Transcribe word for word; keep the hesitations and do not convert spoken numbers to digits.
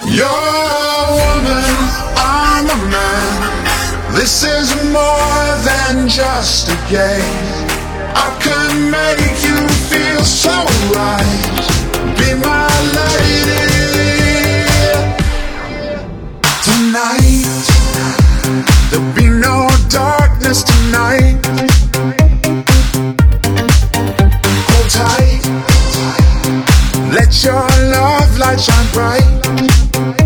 You're a woman, I'm a man. This is more than just a game. I could make you feel so right. Be my lady tonight. There'll be no darkness tonight. Hold tight. Let your love light shine bright.